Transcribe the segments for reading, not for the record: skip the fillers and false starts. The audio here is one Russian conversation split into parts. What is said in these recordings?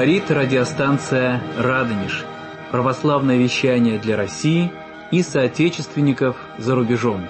Говорит радиостанция «Радонеж». Православное вещание для России и соотечественников за рубежом.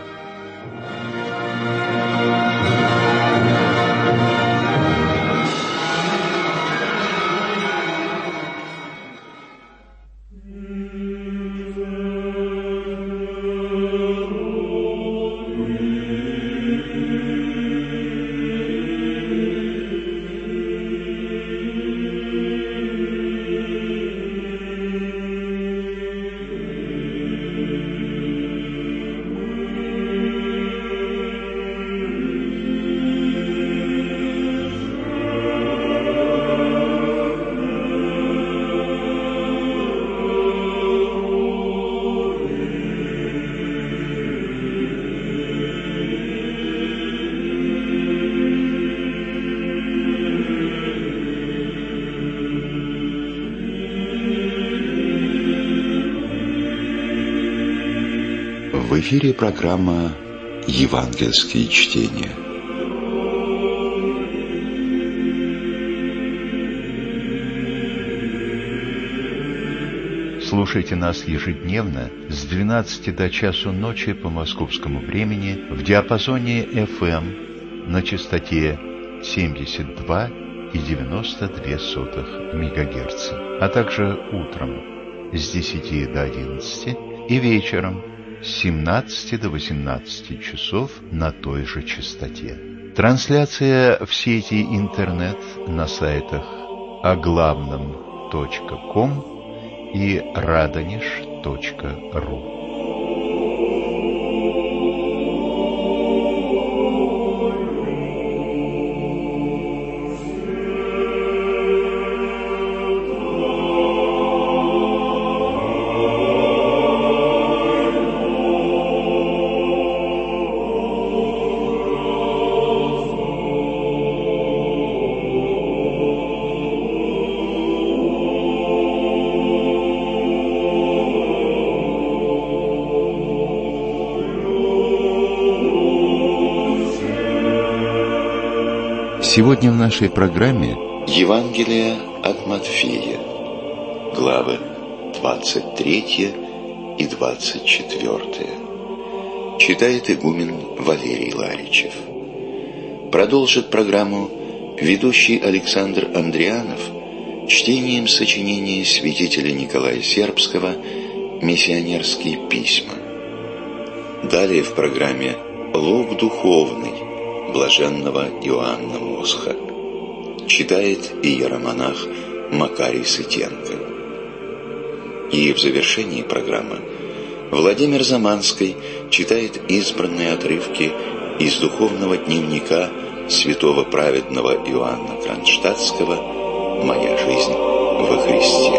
В эфире программа «Евангельские чтения». Слушайте нас ежедневно с 12 до часу ночи по московскому времени в диапазоне FM на частоте 72,92 МГц, а также утром с 10 до 11 и вечером с 17 до 18 часов на той же частоте. Трансляция в сети интернет на сайтах оглавном.ком и radonеж.ру. Сегодня в нашей программе Евангелие от Матфея, главы 23 и 24. Читает игумен Валерий Ларичев. Продолжит программу ведущий Александр Андрианов чтением сочинения святителя Николая Сербского «Миссионерские письма». Далее в программе «Лог духовный» блаженного Иоанна Мосха. Читает иеромонах Макарий Сытенко. И в завершении программы Владимир Заманский читает избранные отрывки из духовного дневника святого праведного Иоанна Кронштадтского «Моя жизнь во Христе».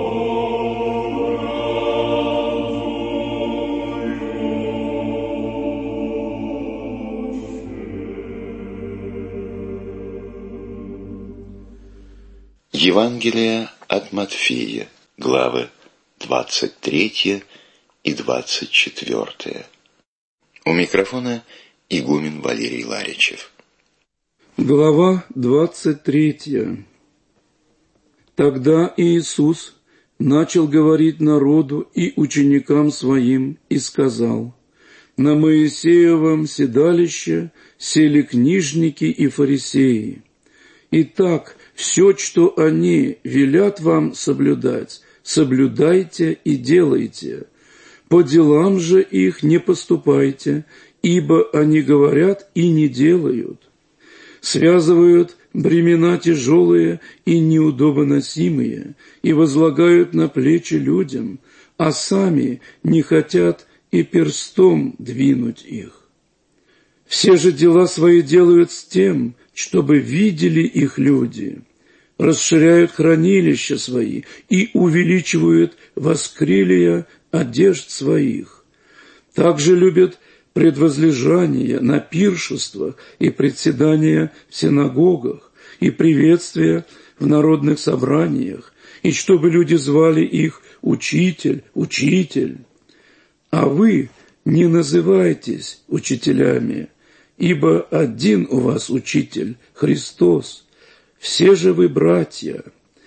Евангелие от Матфея, главы 23 и 24. У микрофона игумен Валерий Ларичев. Глава 23. Тогда Иисус начал говорить народу и ученикам своим и сказал: «На Моисеевом седалище сели книжники и фарисеи. Итак, все, что они велят вам соблюдать, соблюдайте и делайте. По делам же их не поступайте, ибо они говорят и не делают. Связывают бремена тяжелые и неудобоносимые и возлагают на плечи людям, а сами не хотят и перстом двинуть их. Все же дела свои делают с тем, чтобы видели их люди, расширяют хранилища свои и увеличивают воскрелия одежд своих. Также любят предвозлежания на пиршествах и председания в синагогах и приветствия в народных собраниях, и чтобы люди звали их «Учитель, Учитель». А вы не называйтесь учителями, ибо один у вас Учитель, Христос. Все же вы братья.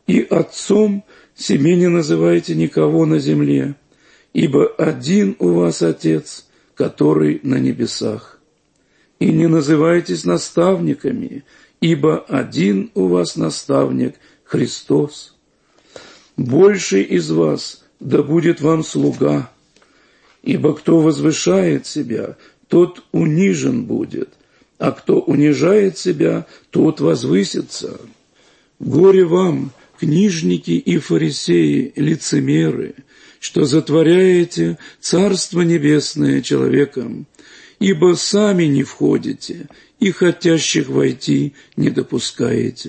и отцом себе не называйте никого на земле, ибо один у вас Отец, который на небесах. И не называйтесь наставниками, ибо один у вас наставник – Христос. Больший из вас да будет вам слуга, ибо кто возвышает себя, тот унижен будет, а кто унижает себя, тот возвысится. Горе вам, книжники и фарисеи, лицемеры, что затворяете Царство Небесное человеком, ибо сами не входите и хотящих войти не допускаете.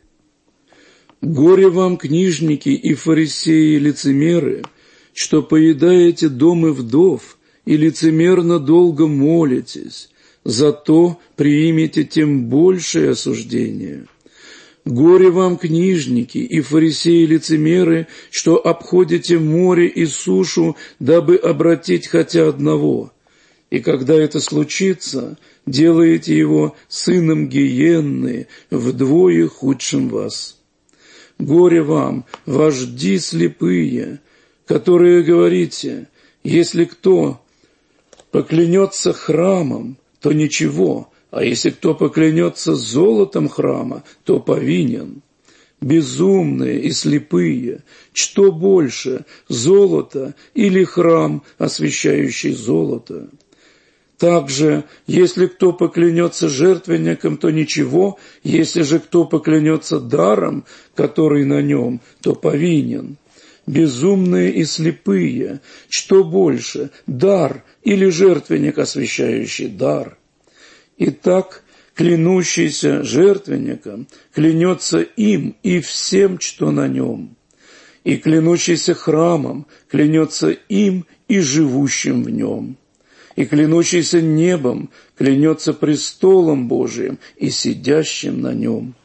Горе вам, книжники и фарисеи, лицемеры, что поедаете домы вдов и лицемерно долго молитесь, зато приимете тем большее осуждение. Горе вам, книжники и фарисеи-лицемеры, что обходите море и сушу, дабы обратить хотя одного, и когда это случится, делаете его сыном гиенны, вдвое худшим вас. Горе вам, вожди слепые, которые говорите: если кто поклянется храмом, то ничего, а если кто поклянется золотом храма, то повинен. Безумные и слепые, что больше, золото или храм, освящающий золото? Также, если кто поклянется жертвенником, то ничего, если же кто поклянется даром, который на нем, то повинен. Безумные и слепые, что больше, дар или жертвенник, освящающий дар? Итак, клянущийся жертвенником клянется им и всем, что на нем, и клянущийся храмом клянется им и живущим в нем, и клянущийся небом клянется престолом Божиим и сидящим на нем.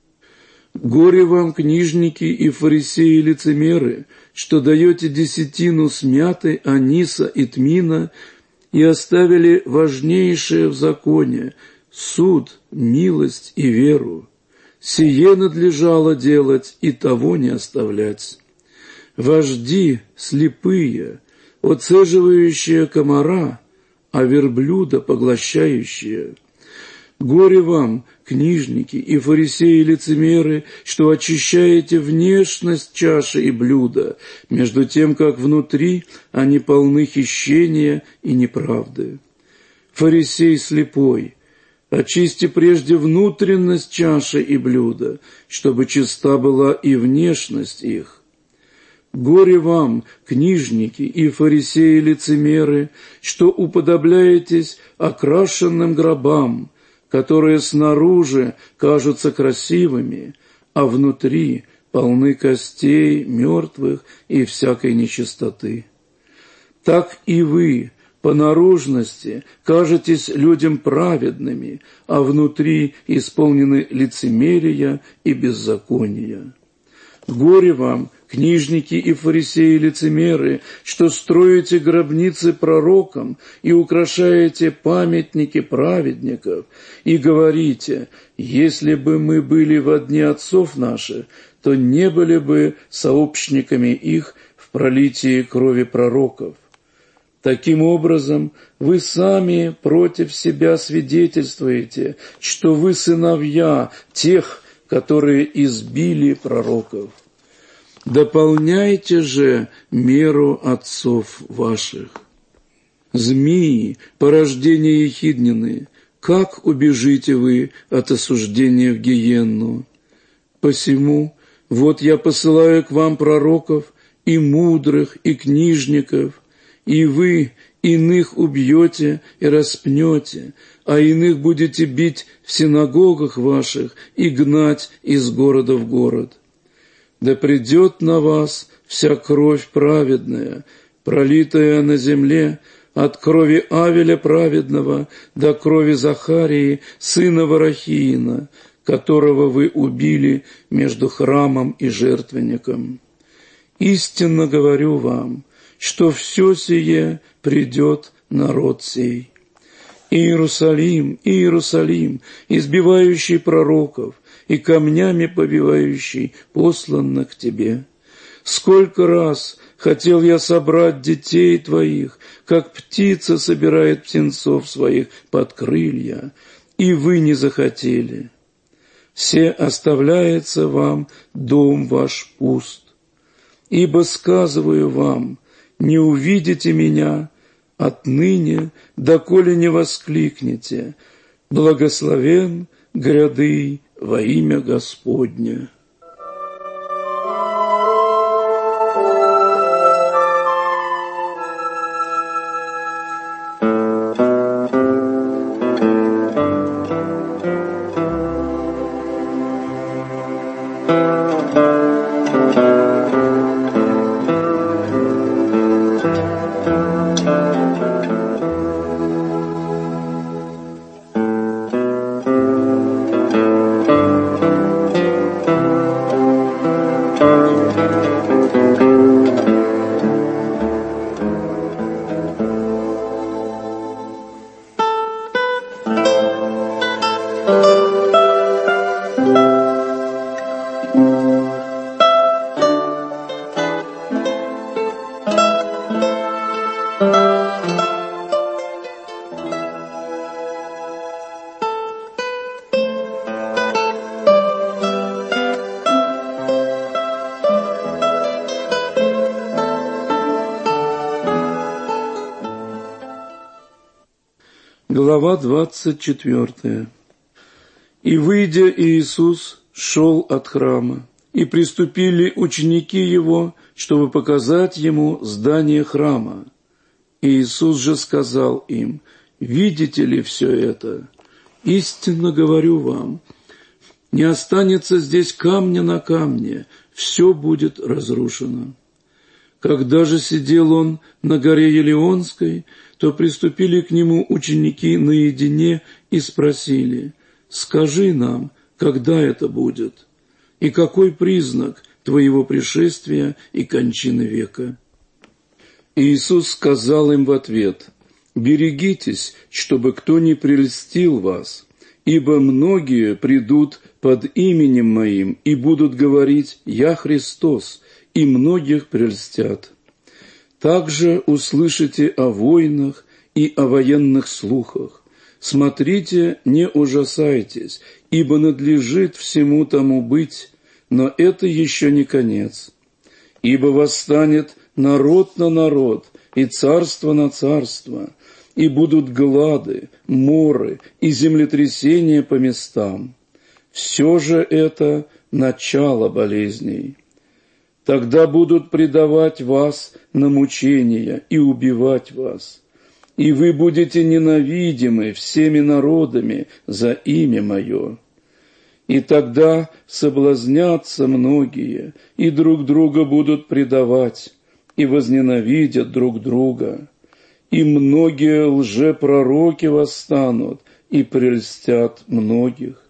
Горе вам, книжники и фарисеи-лицемеры, что даете десятину с мяты, аниса и тмина, и оставили важнейшее в законе – суд, милость и веру. Сие надлежало делать и того не оставлять. Вожди слепые, оцеживающие комара, а верблюда поглощающие. Горе вам, книжники и фарисеи-лицемеры, что очищаете внешность чаши и блюда, между тем, как внутри они полны хищения и неправды. Фарисей слепой, очисти прежде внутренность чаши и блюда, чтобы чиста была и внешность их. Горе вам, книжники и фарисеи-лицемеры, что уподобляетесь окрашенным гробам, которые снаружи кажутся красивыми, а внутри полны костей мертвых и всякой нечистоты. Так и вы по наружности кажетесь людям праведными, а внутри исполнены лицемерия и беззакония. Горе вам, книжники и фарисеи-лицемеры, что строите гробницы пророкам и украшаете памятники праведников, и говорите: если бы мы были во дни отцов наших, то не были бы сообщниками их в пролитии крови пророков. Таким образом, вы сами против себя свидетельствуете, что вы сыновья тех, которые избили пророков. Дополняйте же меру отцов ваших. Змеи, порождение ехиднины, как убежите вы от осуждения в гиенну? Посему вот я посылаю к вам пророков, и мудрых, и книжников, и вы иных убьете и распнете, а иных будете бить в синагогах ваших и гнать из города в город. Да придет на вас вся кровь праведная, пролитая на земле, от крови Авеля праведного до крови Захарии, сына Варахиина, которого вы убили между храмом и жертвенником. Истинно говорю вам, что все сие придет народ сей. Иерусалим, Иерусалим, избивающий пророков и камнями побивающий посланно к тебе. Сколько раз хотел я собрать детей твоих, как птица собирает птенцов своих под крылья, и вы не захотели. Все оставляется вам дом ваш пуст. Ибо сказываю вам, не увидите меня отныне, доколе не воскликнете: благословен гряды во имя Господне. Глава 24. «И, выйдя, Иисус шел от храма, и приступили ученики Его, чтобы показать Ему здание храма. Иисус же сказал им: видите ли все это? Истинно говорю вам, не останется здесь камня на камне, все будет разрушено». Когда же сидел он на горе Елеонской, то приступили к нему ученики наедине и спросили: «Скажи нам, когда это будет, и какой признак твоего пришествия и кончины века?» Иисус сказал им в ответ: «Берегитесь, чтобы кто не прельстил вас, ибо многие придут под именем Моим и будут говорить: Я Христос, и многих прельстят. Также услышите о войнах и о военных слухах. Смотрите, не ужасайтесь, ибо надлежит всему тому быть, но это еще не конец. Ибо восстанет народ на народ, и царство на царство, и будут глады, моры и землетрясения по местам. Все же это начало болезней. Тогда будут предавать вас на мучения и убивать вас, и вы будете ненавидимы всеми народами за имя Мое. И тогда соблазнятся многие, и друг друга будут предавать, и возненавидят друг друга. И многие лжепророки восстанут и прельстят многих.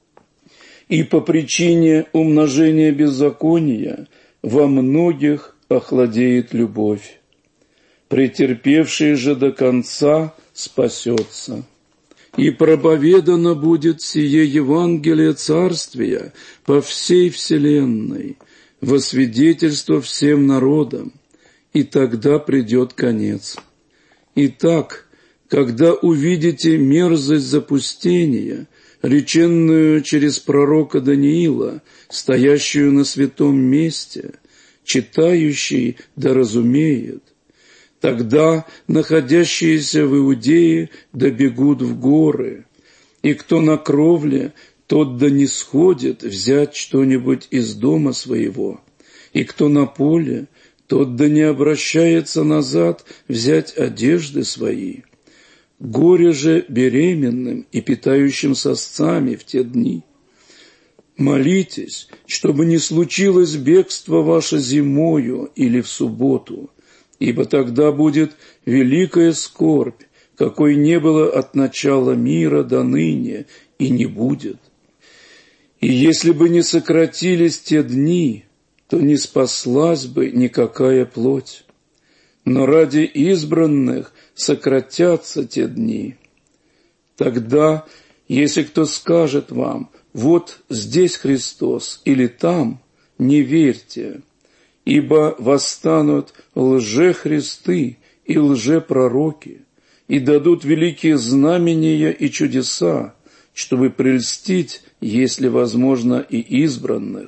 И по причине умножения беззакония во многих охладеет любовь. Претерпевший же до конца спасется. И проповедано будет сие Евангелие Царствия по всей вселенной, во свидетельство всем народам, и тогда придет конец. Итак, когда увидите мерзость запустения, реченную через пророка Даниила, стоящую на святом месте, читающий да разумеет, тогда находящиеся в Иудее да бегут в горы, и кто на кровле, тот да не сходит взять что-нибудь из дома своего, и кто на поле, тот да не обращается назад взять одежды свои. Горе же беременным и питающим сосцами в те дни. Молитесь, чтобы не случилось бегство ваше зимою или в субботу, ибо тогда будет великая скорбь, какой не было от начала мира до ныне и не будет. И если бы не сократились те дни, то не спаслась бы никакая плоть. Но ради избранных сократятся те дни. Тогда, если кто скажет вам: вот здесь Христос или там, не верьте, ибо восстанут лжехристы и лжепророки, и дадут великие знамения и чудеса, чтобы прельстить, если возможно, и избранных.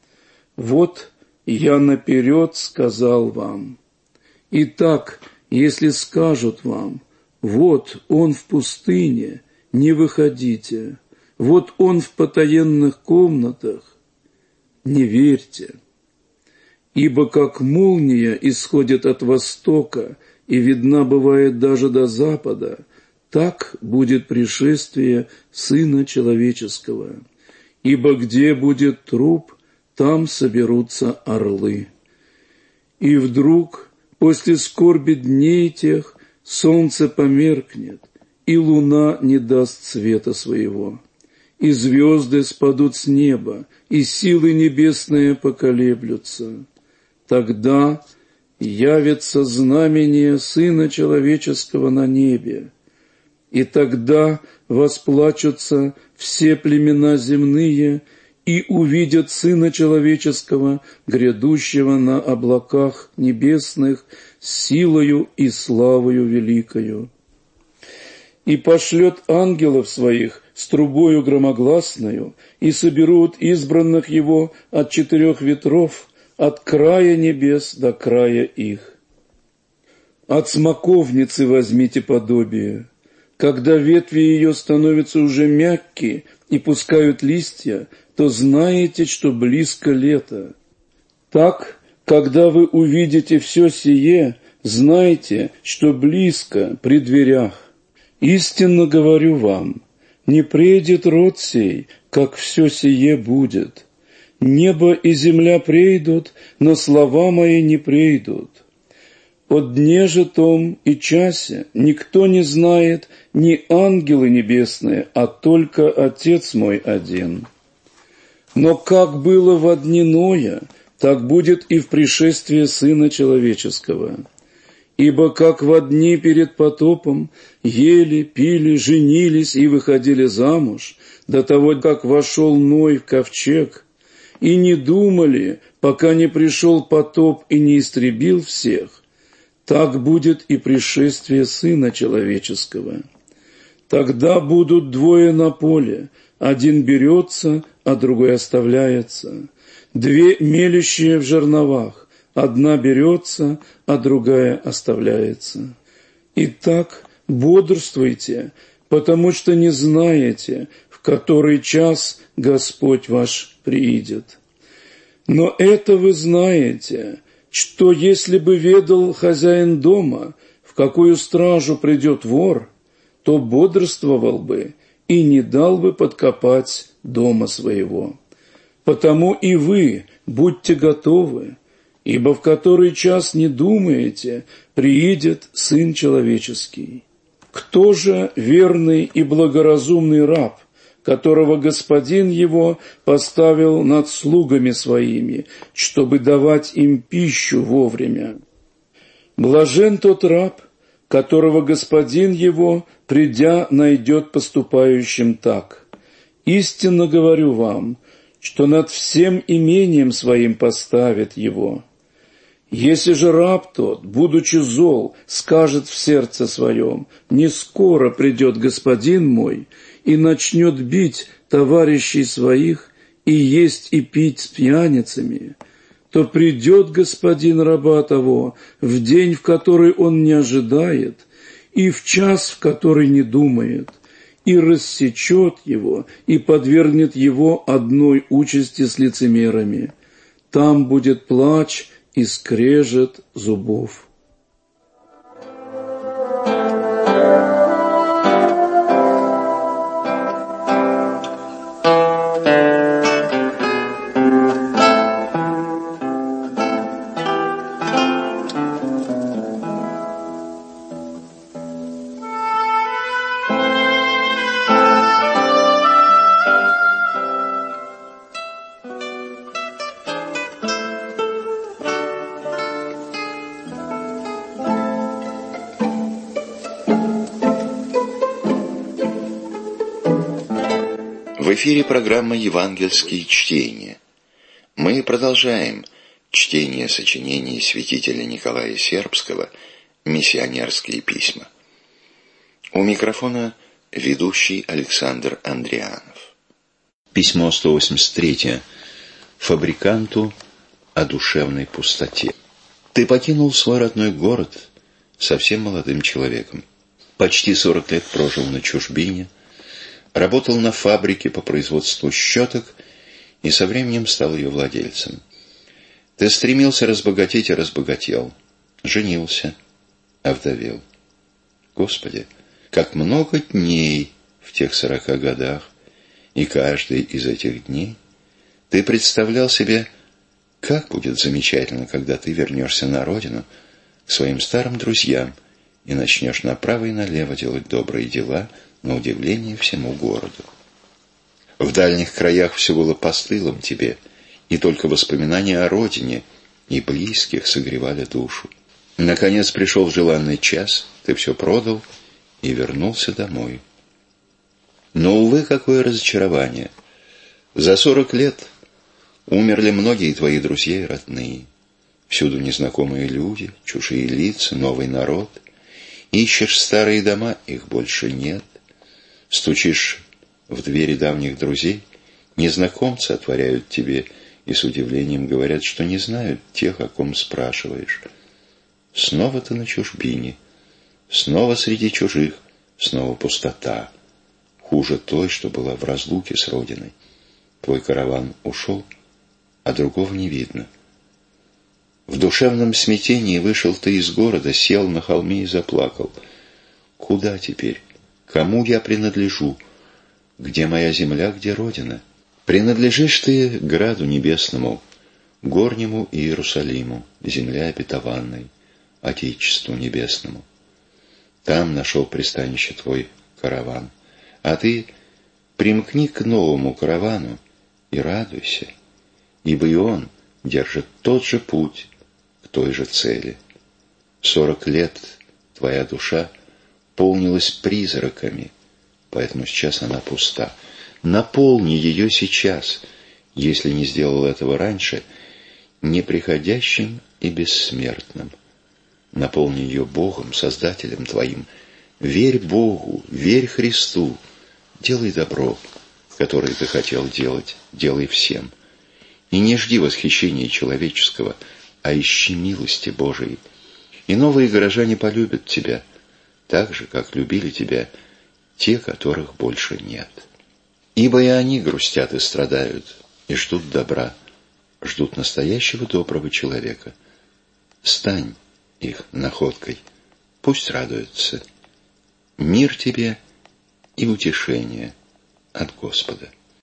Вот я наперед сказал вам. Итак, если скажут вам, вот он в пустыне, не выходите, вот он в потаенных комнатах, не верьте. Ибо как молния исходит от востока и видна бывает даже до запада, так будет пришествие Сына Человеческого. Ибо где будет труп, там соберутся орлы. И вдруг, после скорби дней тех, солнце померкнет, и луна не даст света своего, и звезды спадут с неба, и силы небесные поколеблются. Тогда явится знамение Сына Человеческого на небе, и тогда восплачутся все племена земные и увидят Сына Человеческого, грядущего на облаках небесных, с силою и славою великою. И пошлет ангелов своих с трубою громогласною, и соберут избранных его от 4 ветров, от края небес до края их. От смоковницы возьмите подобие. Когда ветви ее становятся уже мягкие и пускают листья, то знаете, что близко лето. Так, когда вы увидите все сие, знайте, что близко при дверях. Истинно говорю вам, не придет род сей, как все сие будет. Небо и земля прейдут, но слова мои не прейдут. О дне же том и часе никто не знает, ни ангелы небесные, а только Отец мой один. Но как было во дни Ноя, так будет и в пришествии Сына Человеческого. Ибо как во дни перед потопом ели, пили, женились и выходили замуж, до того, как вошел Ной в ковчег, и не думали, пока не пришел потоп и не истребил всех, так будет и пришествие Сына Человеческого. Тогда будут двое на поле, один берется, а другой оставляется, 2 мелющие в жерновах, одна берется, а другая оставляется. Итак, бодрствуйте, потому что не знаете, в который час Господь ваш приидет. Но это вы знаете, что если бы ведал хозяин дома, в какую стражу придет вор, то бодрствовал бы и не дал бы подкопать дома своего. Потому и вы будьте готовы, ибо в который час не думаете, приидет Сын Человеческий. Кто же верный и благоразумный раб, которого господин его поставил над слугами своими, чтобы давать им пищу вовремя? Блажен тот раб, которого господин его, придя, найдет поступающим так. Истинно говорю вам, что над всем имением своим поставит его. Если же раб тот, будучи зол, скажет в сердце своем: «Не скоро придет господин мой», и начнет бить товарищей своих и есть и пить с пьяницами, то придет господин раба того в день, в который он не ожидает, и в час, в который не думает, и рассечет его, и подвергнет его одной участи с лицемерами. Там будет плач и скрежет зубов. В эфире программа «Евангельские чтения». Мы продолжаем чтение сочинений святителя Николая Сербского «Миссионерские письма». У микрофона ведущий Александр Андрианов. Письмо 183 фабриканту о душевной пустоте. Ты покинул свой родной город совсем молодым человеком. Почти 40 лет прожил на чужбине, работал на фабрике по производству щеток и со временем стал ее владельцем. Ты стремился разбогатеть и разбогател, женился, овдовел. Господи, как много дней в тех 40 годах, и каждый из этих дней ты представлял себе, как будет замечательно, когда ты вернешься на родину к своим старым друзьям и начнешь направо и налево делать добрые дела на удивление всему городу. В дальних краях все было постылым тебе, и только воспоминания о родине и близких согревали душу. Наконец пришел желанный час, ты все продал и вернулся домой. Но, увы, какое разочарование! За 40 лет умерли многие твои друзья и родные. Всюду незнакомые люди, чужие лица, новый народ. Ищешь старые дома, их больше нет. Стучишь в двери давних друзей, незнакомцы отворяют тебе и с удивлением говорят, что не знают тех, о ком спрашиваешь. Снова ты на чужбине, снова среди чужих, снова пустота. Хуже той, что была в разлуке с родиной. Твой караван ушел, а другого не видно. В душевном смятении вышел ты из города, сел на холме и заплакал. Куда теперь? Кому я принадлежу? Где моя земля, где родина? Принадлежишь ты граду небесному, горнему Иерусалиму, земле обетованной, Отечеству небесному. Там нашел пристанище твой караван, а ты примкни к новому каравану и радуйся, ибо и он держит тот же путь к той же цели. 40 лет твоя душа полнилась призраками, поэтому сейчас она пуста. Наполни ее сейчас, если не сделал этого раньше, неприходящим и бессмертным. Наполни ее Богом, Создателем твоим. Верь Богу, верь Христу, делай добро, которое ты хотел делать, делай всем. И не жди восхищения человеческого, а ищи милости Божией. И новые горожане полюбят тебя, так же, как любили тебя те, которых больше нет. Ибо и они грустят и страдают, и ждут добра, ждут настоящего доброго человека. Стань их находкой, пусть радуются. Мир тебе и утешение от Господа.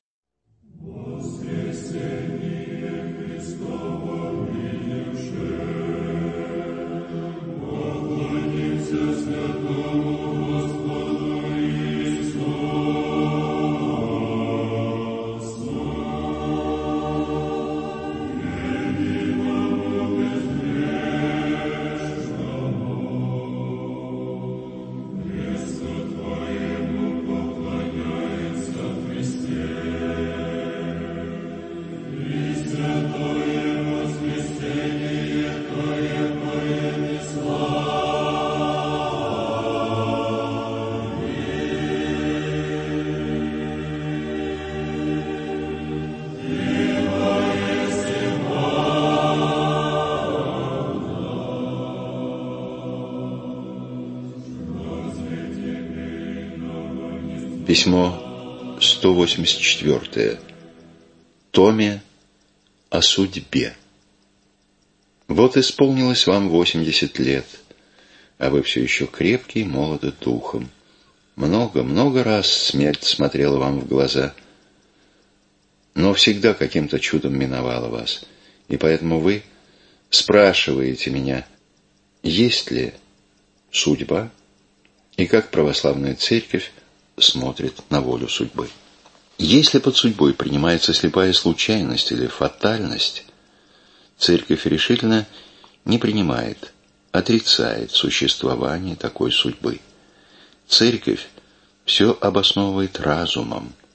Письмо 184. Томе о судьбе. Вот исполнилось вам 80 лет, а вы все еще крепкий и молоды духом. Много раз смерть смотрела вам в глаза, но всегда каким-то чудом миновала вас, и поэтому вы спрашиваете меня, есть ли судьба, и как православная церковь смотрит на волю судьбы. Если под судьбой принимается слепая случайность или фатальность, церковь решительно не принимает, отрицает существование такой судьбы. Церковь все обосновывает разумом,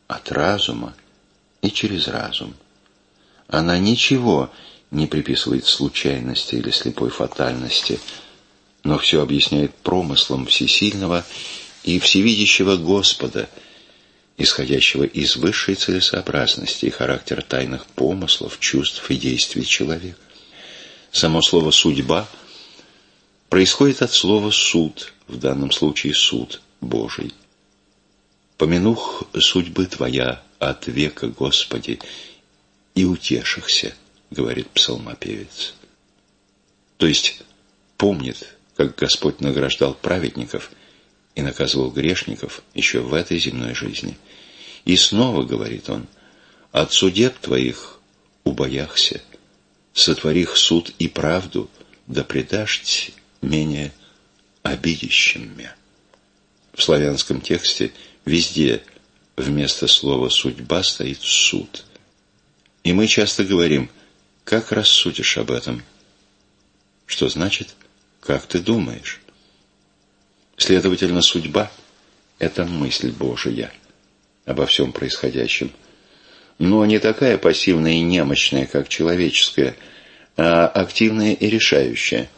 от разума и через разум. Она ничего не приписывает случайности или слепой фатальности, но все объясняет промыслом всесильного и всевидящего Господа, исходящего из высшей целесообразности и характера тайных помыслов, чувств и действий человека. Само слово «судьба» происходит от слова «суд», в данном случае суд Божий. «Помянух судьбы Твоя от века, Господи, и утешихся», говорит псалмопевец. То есть помнит, как Господь награждал праведников и наказывал грешников еще в этой земной жизни. И снова, говорит он, «От судеб Твоих убояхся, сотворих суд и правду, да предашь менее обидящим мя». В славянском тексте везде вместо слова «судьба» стоит «суд». И мы часто говорим: «Как рассудишь об этом?» Что значит «как ты думаешь?» Следовательно, судьба – это мысль Божия обо всем происходящем, но не такая пассивная и немощная, как человеческая, а активная и решающая.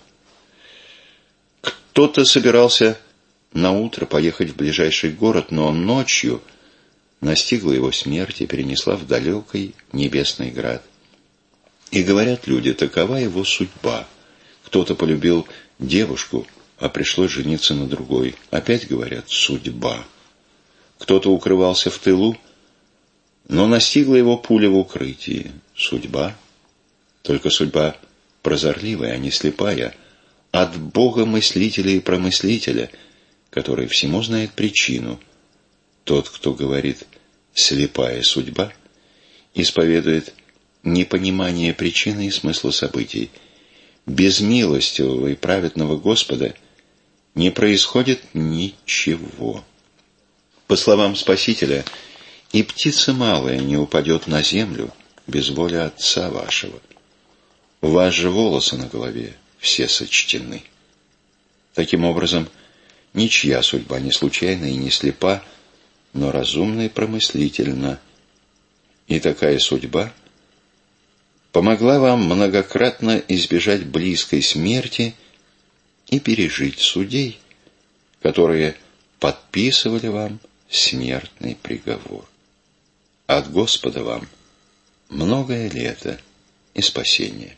Кто-то собирался наутро поехать в ближайший город, но ночью настигла его смерть и перенесла в далекий небесный град. И говорят люди, такова его судьба. Кто-то полюбил девушку, а пришлось жениться на другой. Опять говорят, судьба. Кто-то укрывался в тылу, но настигла его пуля в укрытии. Судьба. Только судьба прозорливая, а не слепая. От Бога мыслителя и промыслителя, который всему знает причину. Тот, кто говорит «слепая судьба», исповедует непонимание причины и смысла событий. Без милостивого и праведного Господа не происходит ничего. По словам Спасителя, и птица малая не упадет на землю без воли Отца вашего. У вас же волосы на голове все сочтены. Таким образом, ничья судьба не случайна и не слепа, но разумна и промыслительна. И такая судьба помогла вам многократно избежать близкой смерти и пережить судей, которые подписывали вам смертный приговор. От Господа вам многое лето и спасение.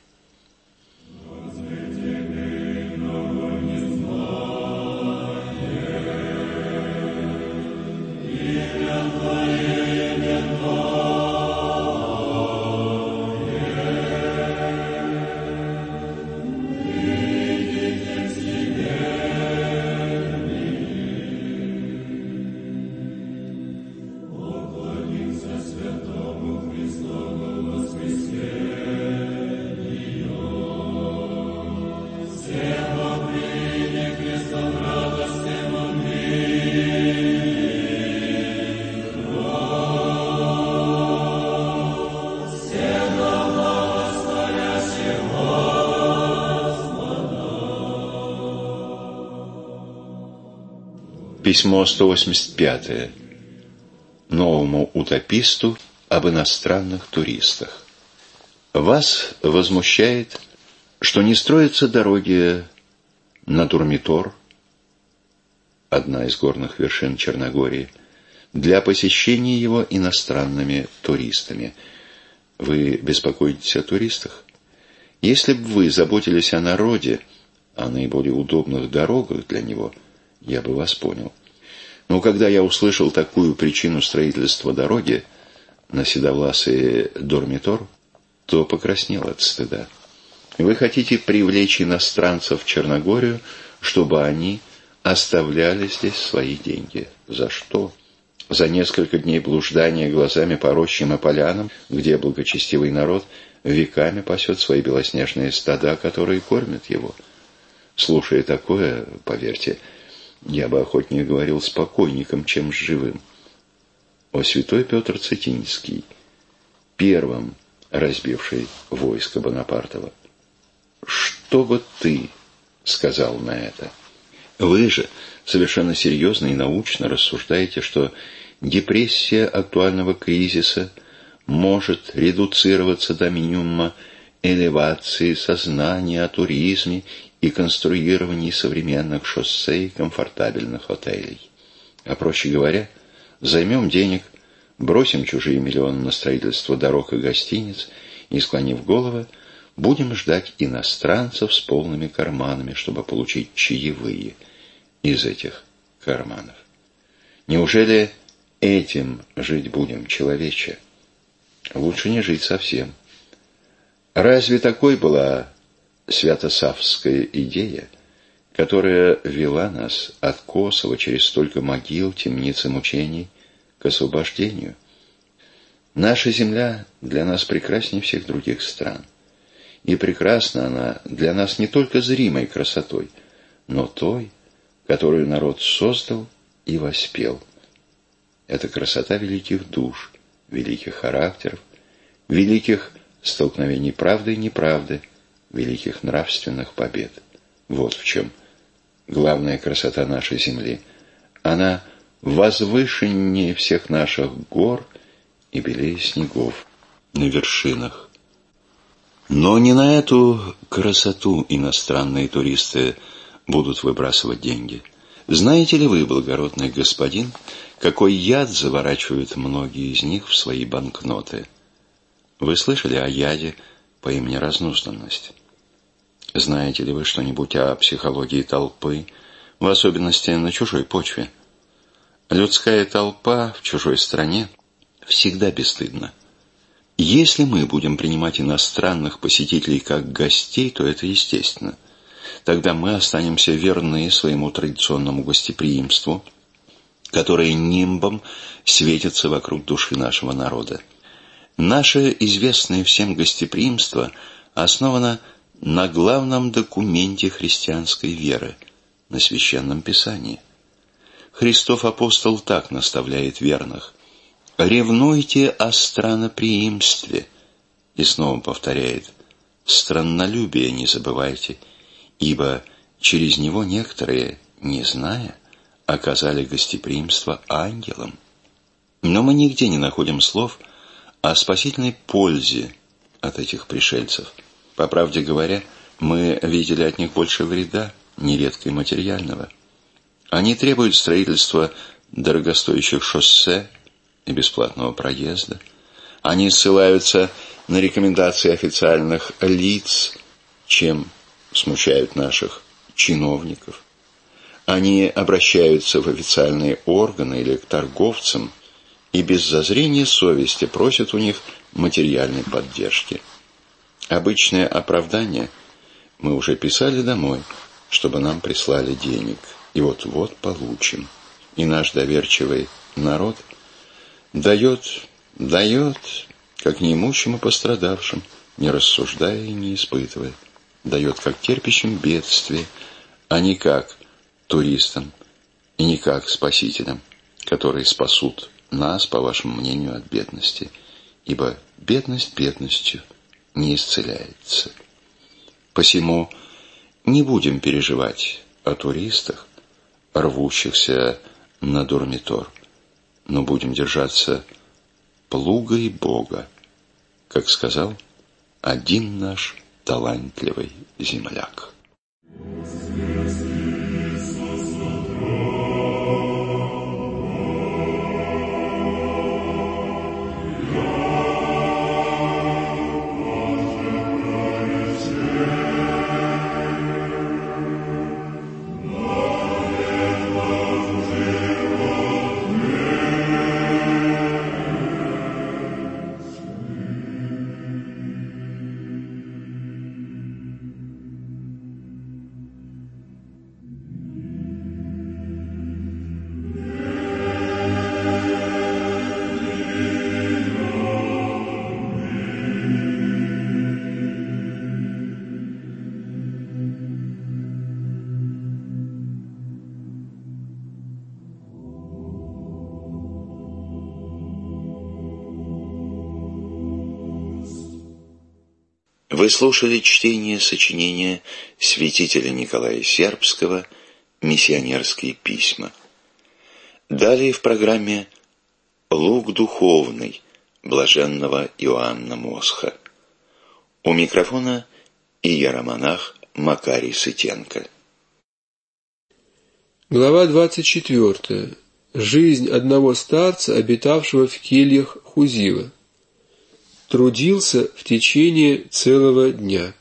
Письмо 185 новому утописту об иностранных туристах. Вас возмущает, что не строятся дороги на Дурмитор, одна из горных вершин Черногории, для посещения его иностранными туристами. Вы беспокоитесь о туристах? Если бы вы заботились о народе, о наиболее удобных дорогах для него, я бы вас понял. Но когда я услышал такую причину строительства дороги на седовласый Дурмитор, то покраснел от стыда. Вы хотите привлечь иностранцев в Черногорию, чтобы они оставляли здесь свои деньги. За что? За несколько дней блуждания глазами по рощам и полянам, где благочестивый народ веками пасет свои белоснежные стада, которые кормят его. Слушая такое, поверьте, я бы охотнее говорил с покойником, чем с живым. О святой Петр Цетинский, первым разбивший войско Бонапартова. Что бы ты сказал на это? Вы же совершенно серьезно и научно рассуждаете, что Депрессия актуального кризиса может редуцироваться до минимума элевации сознания о туризме и конструировании современных шоссе и комфортабельных отелей. А проще говоря, займем денег, бросим чужие миллионы на строительство дорог и гостиниц и, склонив головы, будем ждать иностранцев с полными карманами, чтобы получить чаевые из этих карманов. Неужели этим жить будем, человече? Лучше не жить совсем. Разве такой была святосавская идея, которая вела нас от Косово через столько могил, темниц и мучений к освобождению? Наша земля для нас прекраснее всех других стран. И прекрасна она для нас не только зримой красотой, но той, которую народ создал и воспел. Это красота великих душ, великих характеров, великих столкновений правды и неправды, великих нравственных побед. Вот в чем главная красота нашей земли. Она возвышеннее всех наших гор и белее снегов на вершинах. Но не на эту красоту иностранные туристы будут выбрасывать деньги. Знаете ли вы, благородный господин, какой яд заворачивают многие из них в свои банкноты? Вы слышали о яде по имени разнузданность? Знаете ли вы что-нибудь о психологии толпы, в особенности на чужой почве? Людская толпа в чужой стране всегда бесстыдна. Если мы будем принимать иностранных посетителей как гостей, то это естественно. Тогда мы останемся верны своему традиционному гостеприимству, которое нимбом светится вокруг души нашего народа. Наше известное всем гостеприимство основано на главном документе христианской веры, на Священном Писании. Христов апостол так наставляет верных: «Ревнуйте о странноприимстве», и снова повторяет: «Страннолюбие не забывайте, ибо через него некоторые, не зная, оказали гостеприимство ангелам». Но мы нигде не находим слов о спасительной пользе от этих пришельцев. По правде говоря, мы видели от них больше вреда, нередко и материального. Они требуют строительства дорогостоящих шоссе и бесплатного проезда. Они ссылаются на рекомендации официальных лиц, чем смущают наших чиновников. Они обращаются в официальные органы или к торговцам и без зазрения совести просят у них материальной поддержки. Обычное оправдание: мы уже писали домой, чтобы нам прислали денег, и вот-вот получим. И наш доверчивый народ дает, как неимущим и пострадавшим, не рассуждая и не испытывая, дает как терпящим бедствие, а не как туристам и не как спасителям, которые спасут нас, по вашему мнению, от бедности, ибо бедность бедностью не исцеляется. Посему не будем переживать о туристах, рвущихся на Дурмитор, но будем держаться плуга и Бога, как сказал один наш талантливый земляк. Вы слушали чтение сочинения святителя Николая Сербского «Миссионерские письма». Далее в программе «Лук духовный» блаженного Иоанна Мосха. У микрофона иеромонах Макарий Сытенко. Глава 24. Жизнь одного старца, обитавшего в кельях Хузила. Трудился в течение целого дня.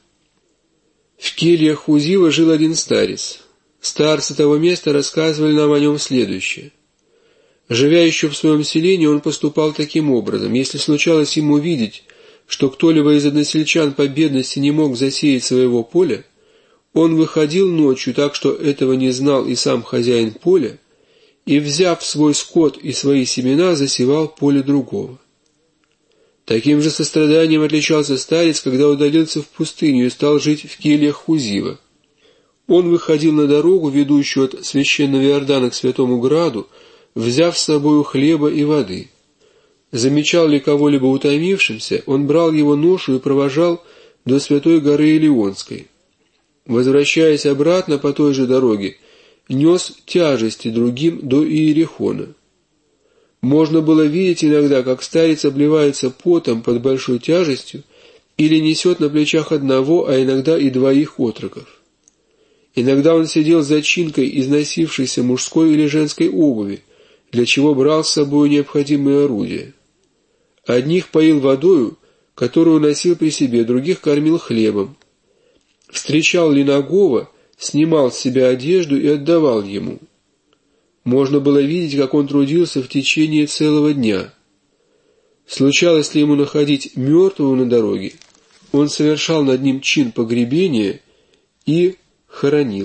В кельях Хузила жил один старец. Старцы того места рассказывали нам о нем следующее. Живя еще в своем селении, он поступал таким образом. Если случалось ему видеть, что кто-либо из односельчан по бедности не мог засеять своего поля, он выходил ночью так, что этого не знал и сам хозяин поля, и, взяв свой скот и свои семена, засевал поле другого. Таким же состраданием отличался старец, когда удалился в пустыню и стал жить в кельях Хузила. Он выходил на дорогу, ведущую от священного Иордана к Святому Граду, взяв с собою хлеба и воды. Замечал ли кого-либо утомившимся, он брал его ношу и провожал до Святой горы Илионской. Возвращаясь обратно по той же дороге, нес тяжести другим до Иерихона. Можно было видеть иногда, как старец обливается потом под большой тяжестью или несет на плечах одного, а иногда и двоих отроков. Иногда он сидел за чинкой износившейся мужской или женской обуви, для чего брал с собой необходимые орудия. Одних поил водою, которую носил при себе, других кормил хлебом. Встречал ли нагого, снимал с себя одежду и отдавал ему. Можно было видеть, как он трудился в течение целого дня. Случалось ли ему находить мертвого на дороге, он совершал над ним чин погребения и хоронил.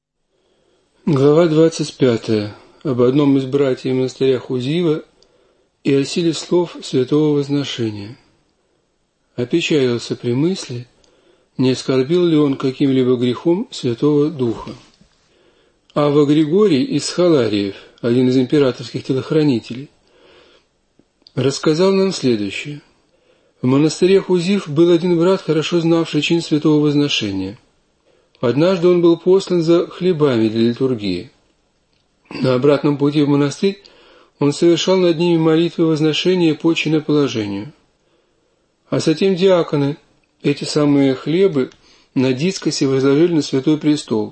Глава 25. Об одном из братьев монастыря Хузила и о силе слов святого возношения. Опечалился при мысли, не оскорбил ли он каким-либо грехом Святого Духа. Авва Григорий из Халариев, один из императорских телохранителей, рассказал нам следующее. В монастыре Хузив был один брат, хорошо знавший чин святого возношения. Однажды он был послан за хлебами для литургии. На обратном пути в монастырь он совершал над ними молитвы возношения по чиноположению. А затем диаконы эти самые хлебы на дискосе возложили на святой престол.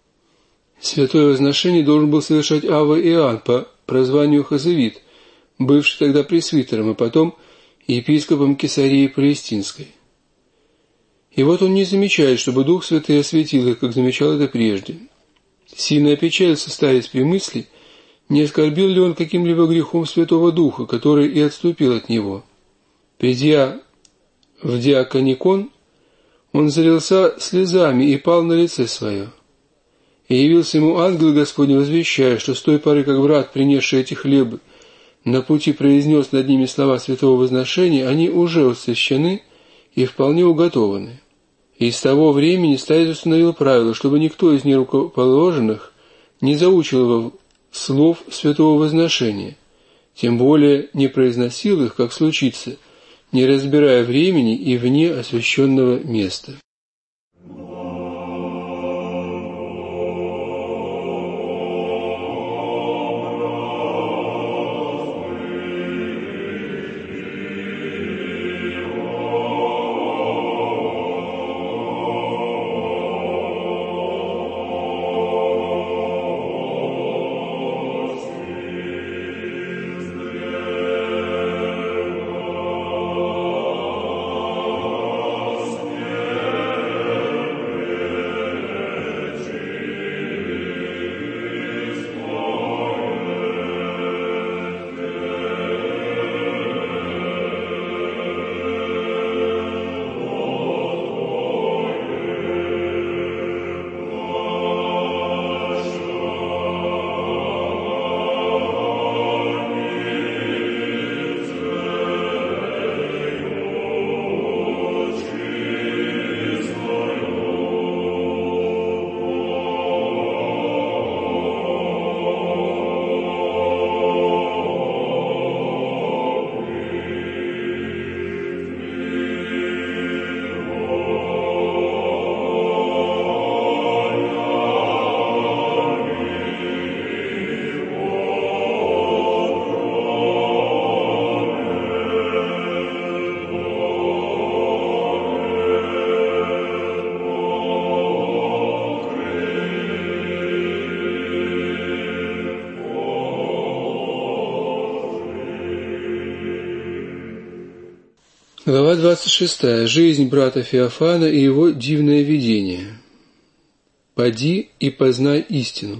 Святое возношение должен был совершать Авва Иоанн по прозванию Хазевит, бывший тогда пресвитером, а потом епископом Кесарии Палестинской. И вот он не замечает, чтобы Дух Святый осветил их, как замечал это прежде. Сильно опечалился старец при мысли, не оскорбил ли он каким-либо грехом Святого Духа, который и отступил от него. Придя в диаконикон, он залился слезами и пал на лице свое. И явился ему ангел Господень, возвещая, что с той поры, как брат, принесший эти хлебы, на пути произнес над ними слова святого возношения, они уже освящены и вполне уготованы. И с того времени старец установил правило, чтобы никто из нерукоположенных не заучивал слов святого возношения, тем более не произносил их, как случится, не разбирая времени и вне освященного места. Глава 26. Жизнь брата Феофана и его дивное видение. «Поди и познай истину».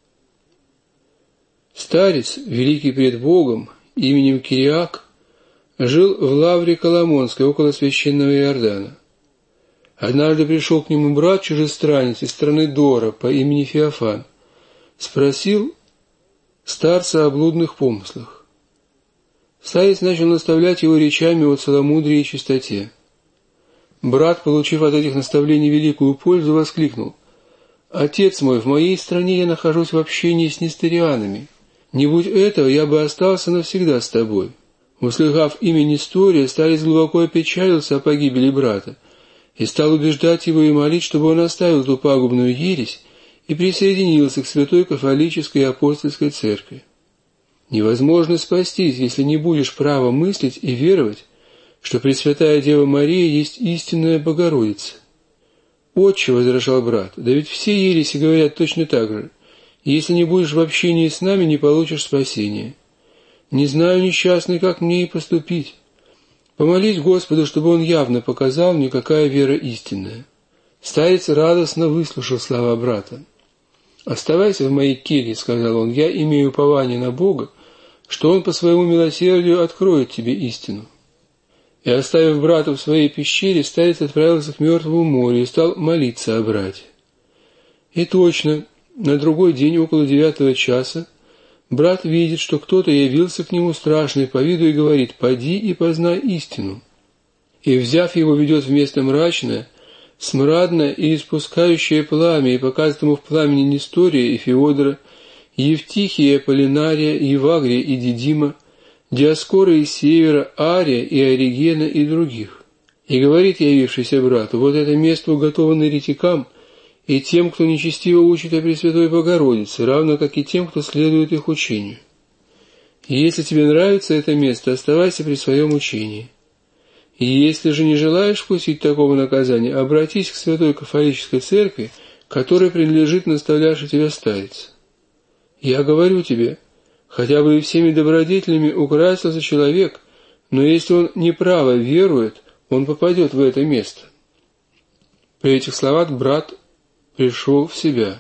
Старец, великий пред Богом, именем Кириак, жил в Лавре Коломонской, около священного Иордана. Однажды пришел к нему брат-чужестранец из страны Дора по имени Феофан, спросил старца о блудных помыслах. Старец начал наставлять его речами о целомудрии и чистоте. Брат, получив от этих наставлений великую пользу, воскликнул: «Отец мой, в моей стране я нахожусь в общении с несторианами. Не будь этого, я бы остался навсегда с тобой». Услыхав имя Нестория, старец глубоко опечалился о погибели брата и стал убеждать его и молить, чтобы он оставил ту пагубную ересь и присоединился к Святой Кафолической и Апостольской Церкви. Невозможно спастись, если не будешь право мыслить и веровать, что Пресвятая Дева Мария есть истинная Богородица. «Отче», — возражал брат, — «да ведь все ереси говорят точно так же. Если не будешь в общении с нами, не получишь спасения. Не знаю, несчастный, как мне и поступить. Помолись Господу, чтобы Он явно показал мне, какая вера истинная». Старец радостно выслушал слова брата. «Оставайся в моей келье», — сказал он, — «я имею упование на Бога, что Он по своему милосердию откроет тебе истину». И, оставив брата в своей пещере, старец отправился к Мертвому морю и стал молиться о брате. И точно, на другой день, около 9 часа, брат видит, что кто-то явился к нему страшный по виду и говорит: «Поди и познай истину». И, взяв его, ведет в место мрачное, смрадное и испускающее пламя, и показывает ему в пламени Нестория и Феодора, Евтихия и Аполлинария, Евагрия и Дидима, Диоскора и Севера, Ария и Оригена и других. И говорит явившийся брату: «Вот это место уготовано еретикам и тем, кто нечестиво учит о Пресвятой Богородице, равно как и тем, кто следует их учению. И если тебе нравится это место, оставайся при своем учении. И если же не желаешь вкусить такого наказания, обратись к Святой Кафолической Церкви, которой принадлежит наставлявший тебя старец. Я говорю тебе, хотя бы и всеми добродетелями украсился человек, но если он неправо верует, он попадет в это место». При этих словах брат пришел в себя.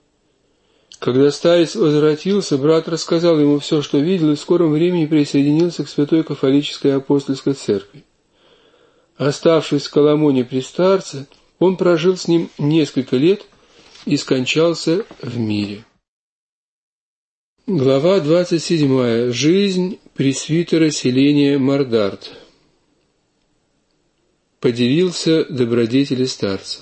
Когда старец возвратился, брат рассказал ему все, что видел, и в скором времени присоединился к Святой Кафолической и Апостольской Церкви. Оставшись в Коломоне при старце, он прожил с ним несколько лет и скончался в мире. Глава 27. Жизнь пресвитера селения Мардарт. Подивился добродетели старца.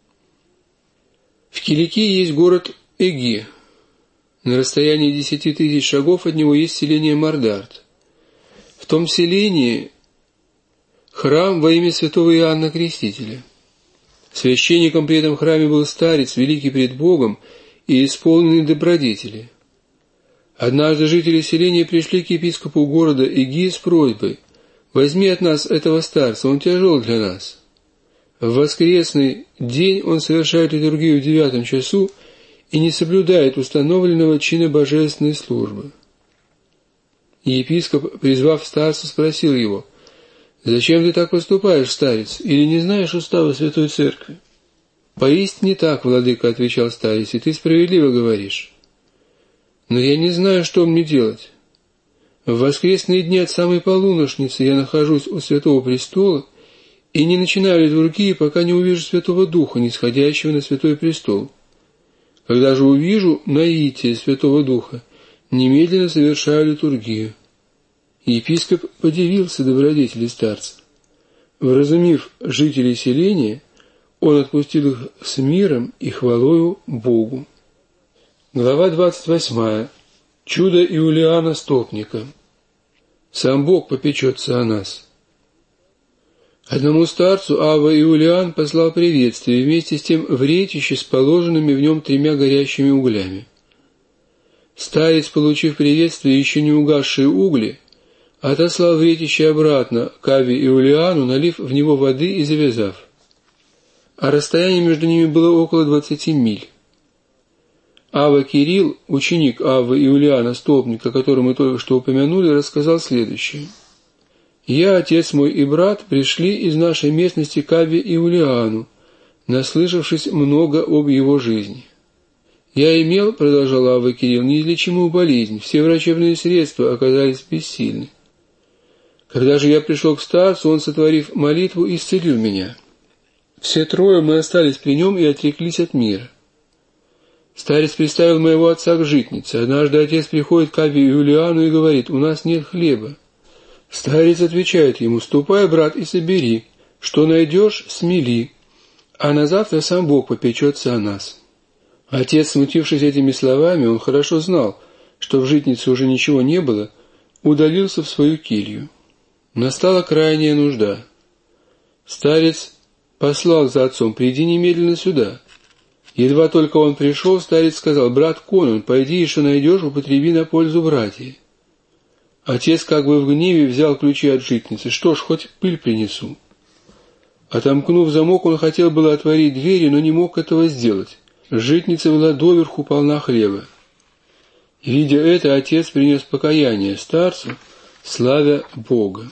В Киликии есть город Эги. На расстоянии 10 000 шагов от него есть селение Мардарт. В том селении храм во имя святого Иоанна Крестителя. Священником при этом храме был старец, великий пред Богом и исполненный добродетели. Однажды жители селения пришли к епископу города Эги с просьбой: «Возьми от нас этого старца, он тяжел для нас». В воскресный день он совершает литургию в 9 часу и не соблюдает установленного чина божественной службы. Епископ, призвав старца, спросил его: «Зачем ты так поступаешь, старец, или не знаешь устава Святой Церкви?» «Поистине так, владыка», — отвечал старец, — «и ты справедливо говоришь. Но я не знаю, что мне делать. В воскресные дни от самой полуношницы я нахожусь у Святого Престола и не начинаю литургии, пока не увижу Святого Духа, нисходящего на Святой Престол. Когда же увижу наитие Святого Духа, немедленно совершаю литургию». Епископ подивился добродетели старца. Вразумив жителей селения, он отпустил их с миром и хвалою Богу. Глава 28. Чудо Иулиана Столпника. Сам Бог попечется о нас. Одному старцу Авва Иулиан послал приветствие, и вместе с тем вретище с положенными в нем 3 горящими углями. Старец, получив приветствие, еще не угасшие угли, отослал вретище обратно к Авве Иулиану, налив в него воды и завязав. А расстояние между ними было около 20 миль. Авва Кирилл, ученик Аввы Иулиана Столпника, который мы только что упомянули, рассказал следующее. Я, отец мой и брат пришли из нашей местности к Авве Иулиану, наслышавшись много об его жизни. Я имел, продолжал Авва Кирилл, неизлечимую болезнь, все врачебные средства оказались бессильны. Когда же я пришел к старцу, он, сотворив молитву, исцелил меня. Все трое мы остались при нем и отреклись от мира. Старец представил моего отца к житнице. Однажды отец приходит к Авве Иулиану и говорит: «У нас нет хлеба». Старец отвечает ему: «Ступай, брат, и собери. Что найдешь, смели. А на завтра сам Бог попечется о нас». Отец, смутившись этими словами, он хорошо знал, что в житнице уже ничего не было, удалился в свою келью. Настала крайняя нужда. Старец послал за отцом: «Приди немедленно сюда». Едва только он пришел, старец сказал: «Брат Конан, пойди и что найдешь, употреби на пользу братьев». Отец как бы в гневе взял ключи от житницы. «Что ж, хоть пыль принесу». Отомкнув замок, он хотел было отворить двери, но не мог этого сделать. Житница была доверху полна хлеба. Видя это, отец принес покаяние старцу, славя Бога.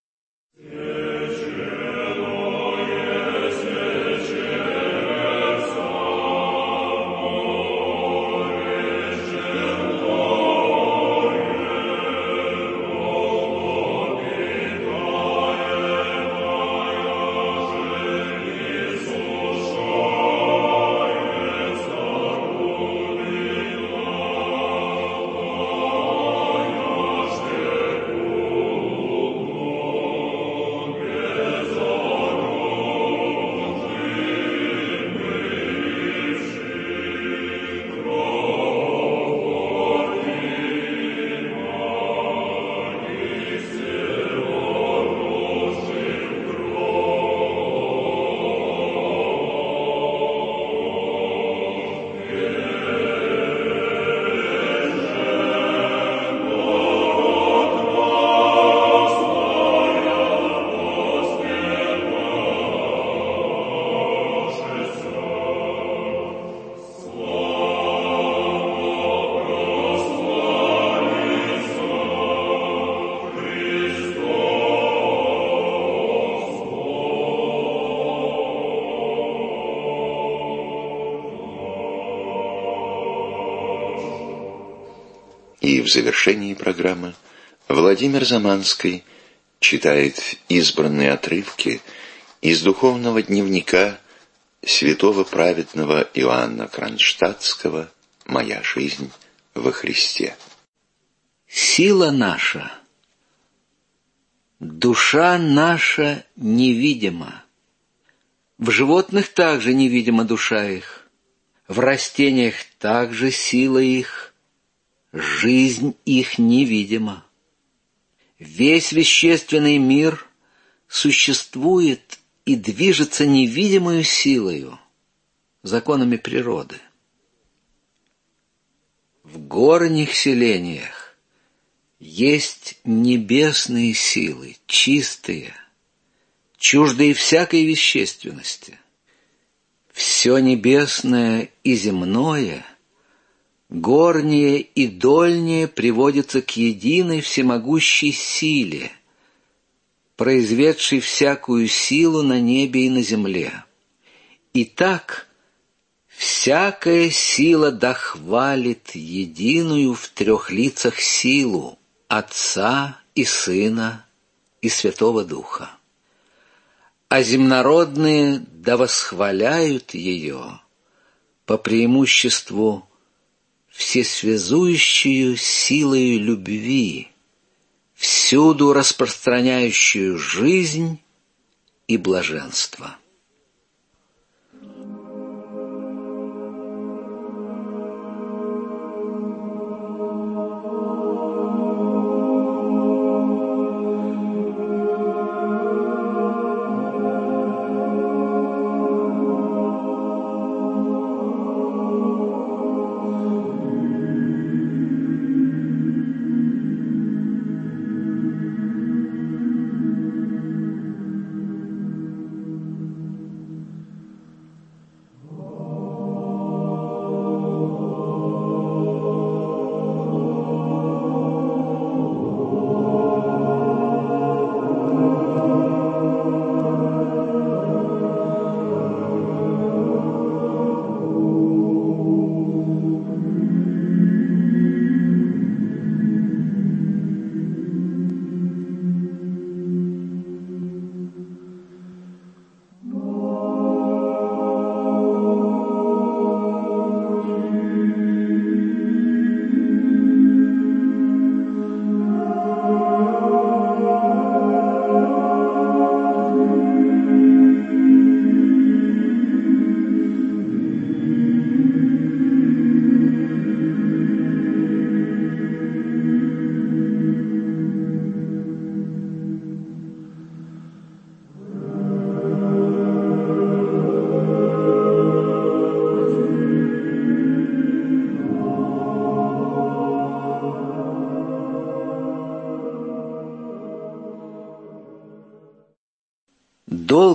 И в завершении программы Владимир Заманский читает избранные отрывки из духовного дневника святого праведного Иоанна Кронштадтского «Моя жизнь во Христе». Сила наша, душа наша невидима. В животных также невидима душа их, в растениях также сила их, жизнь их невидима. Весь вещественный мир существует и движется невидимою силою, законами природы. В горних селениях есть небесные силы, чистые, чуждые всякой вещественности. Все небесное и земное, горнее и дольнее приводится к единой всемогущей силе, произведшей всякую силу на небе и на земле. Итак, всякая сила дохвалит единую в трех лицах силу Отца и Сына и Святого Духа. А земнородные да восхваляют ее по преимуществу всесвязующую силою любви, всюду распространяющую жизнь и блаженство.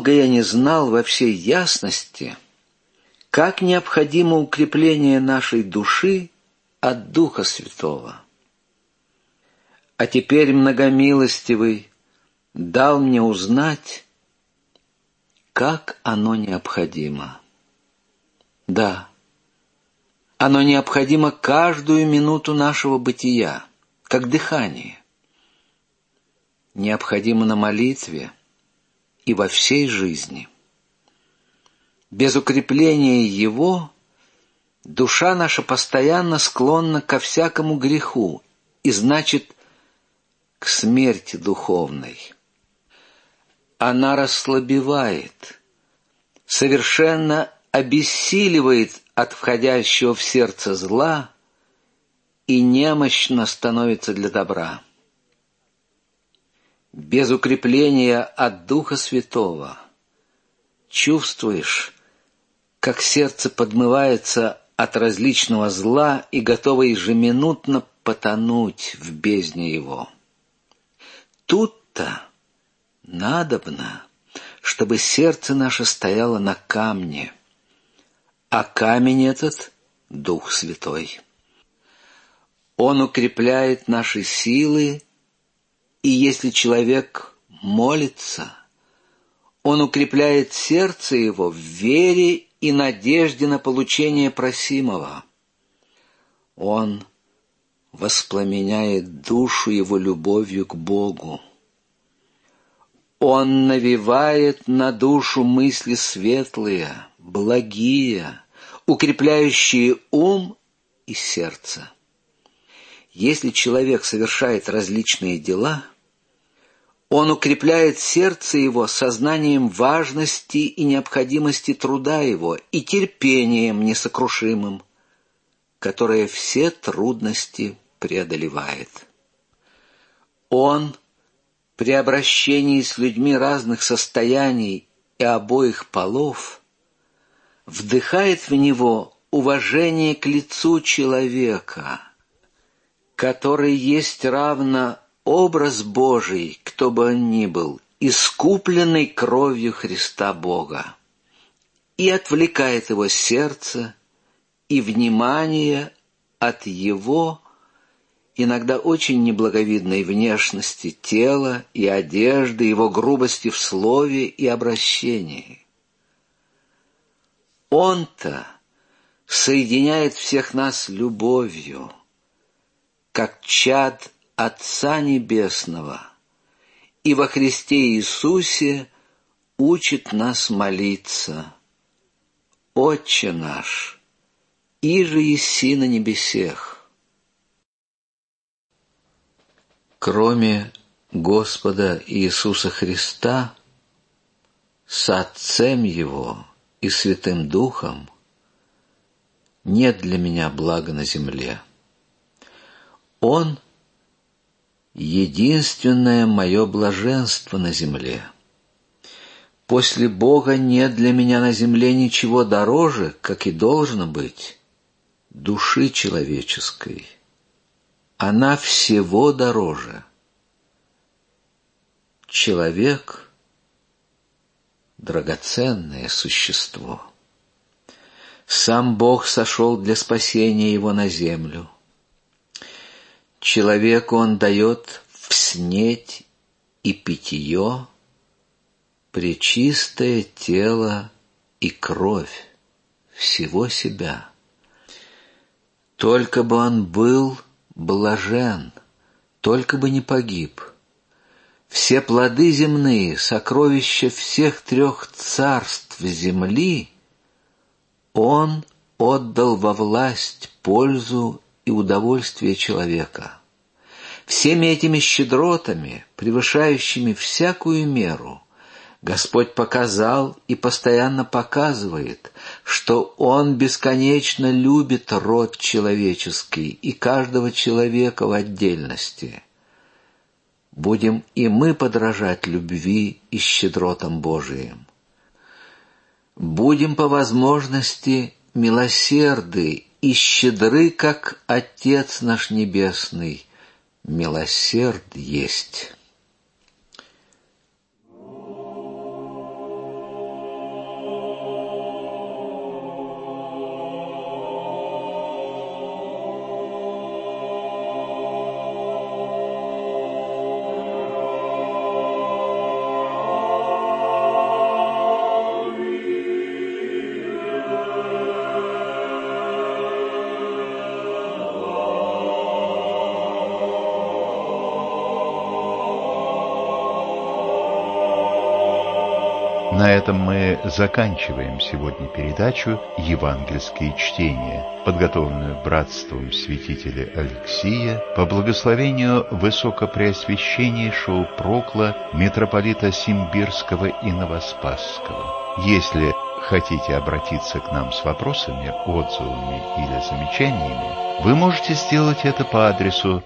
долго я не знал во всей ясности, как необходимо укрепление нашей души от Духа Святого. А теперь многомилостивый дал мне узнать, как оно необходимо. Да, оно необходимо каждую минуту нашего бытия, как дыхание. Необходимо на молитве и во всей жизни. Без укрепления его душа наша постоянно склонна ко всякому греху и, значит, к смерти духовной. Она расслабевает, совершенно обессиливает от входящего в сердце зла и немощно становится для добра. Без укрепления от Духа Святого чувствуешь, как сердце подмывается от различного зла и готово ежеминутно потонуть в бездне его. Тут-то надобно, чтобы сердце наше стояло на камне, а камень этот — Дух Святой. Он укрепляет наши силы, и если человек молится, он укрепляет сердце его в вере и надежде на получение просимого. Он воспламеняет душу его любовью к Богу. Он навевает на душу мысли светлые, благие, укрепляющие ум и сердце. Если человек совершает различные дела, он укрепляет сердце его сознанием важности и необходимости труда его и терпением несокрушимым, которое все трудности преодолевает. Он при обращении с людьми разных состояний и обоих полов вдыхает в него уважение к лицу человека, который есть равно образ Божий, кто бы он ни был, искупленный кровью Христа Бога, и отвлекает его сердце и внимание от его иногда очень неблаговидной внешности тела и одежды, его грубости в слове и обращении. Он-то соединяет всех нас любовью, как чад Отца Небесного, и во Христе Иисусе учит нас молиться: «Отче наш, иже еси на небесех». Кроме Господа Иисуса Христа, с Отцем Его и Святым Духом нет для меня блага на земле. Он — единственное мое блаженство на земле. После Бога нет для меня на земле ничего дороже, как и должно быть, души человеческой. Она всего дороже. Человек — драгоценное существо. Сам Бог сошел для спасения его на землю. Человеку он дает вснеть и питье, пречистое тело и кровь всего себя. Только бы он был блажен, только бы не погиб. Все плоды земные, сокровища всех 3 царств земли он отдал во власть, пользу и удовольствие человека. Всеми этими щедротами, превышающими всякую меру, Господь показал и постоянно показывает, что Он бесконечно любит род человеческий и каждого человека в отдельности. Будем и мы подражать любви и щедротам Божиим. Будем по возможности милосерды и щедры, как Отец наш Небесный милосерд есть. На этом мы заканчиваем сегодня передачу «Евангельские чтения», подготовленную братством святителя Алексия по благословению высокопреосвященнейшего прокла митрополита Симбирского и Новоспасского. Если хотите обратиться к нам с вопросами, отзывами или замечаниями, вы можете сделать это по адресу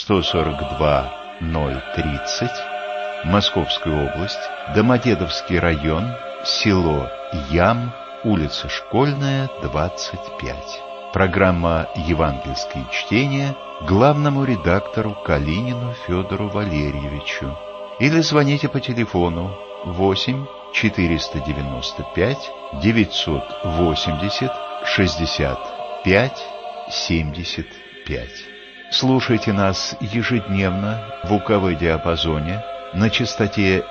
142-030, Московская область, Домодедовский район, село Ям, улица Школьная, 25. Программа «Евангельские чтения» главному редактору Калинину Федору Валерьевичу. Или звоните по телефону 8 495 980 65 75. Слушайте нас ежедневно в УКВ-диапазоне на частоте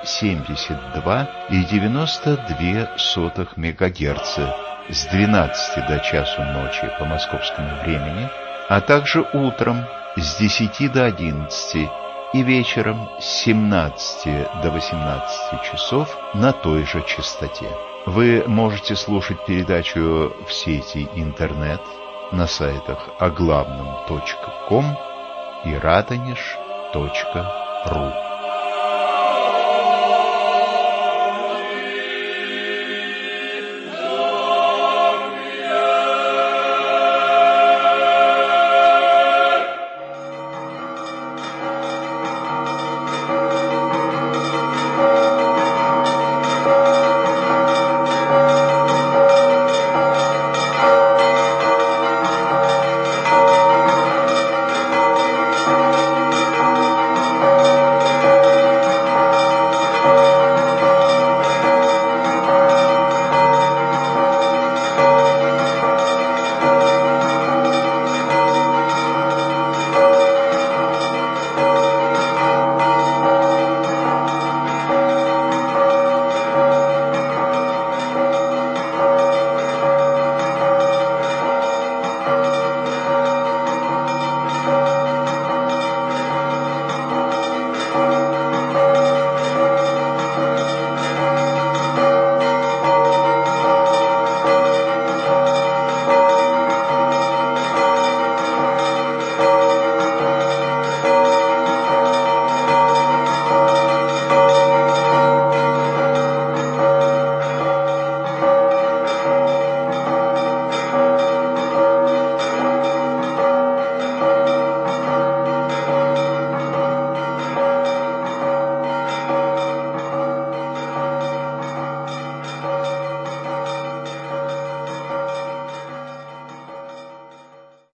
72,92 МГц с 12 до часу ночи по московскому времени, а также утром с 10 до 11 и вечером с 17 до 18 часов на той же частоте. Вы можете слушать передачу в сети интернет на сайтах оглавном.ком и радонеж.ру.